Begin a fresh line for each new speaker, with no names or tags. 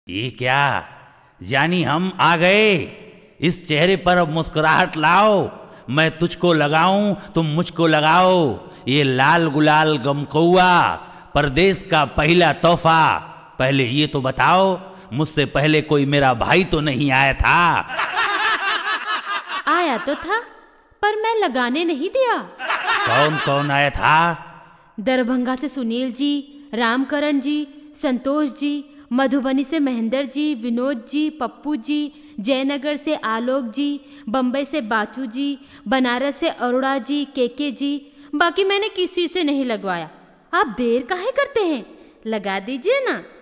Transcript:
ये क्या, यानी हम आ गए। इस चेहरे पर अब मुस्कुराहट लाओ। मैं तुझको लगाऊं, तुम मुझको लगाओ। ये लाल गुलाल गमकौआ, परदेश का पहला तोहफा। पहले ये तो बताओ, मुझसे पहले कोई मेरा भाई तो नहीं आया था?
आया तो था, पर मैं लगाने नहीं दिया।
कौन कौन आया था?
दरभंगा से सुनील जी, रामकरण जी, संतोष जी, मधुबनी से महेंद्र जी, विनोद जी, पप्पू जी, जयनगर से आलोक जी, बम्बई से बाचू जी, बनारस से अरोड़ा जी, केके जी। बाकी मैंने किसी से नहीं लगवाया। आप देर काहे करते हैं, लगा दीजिए ना।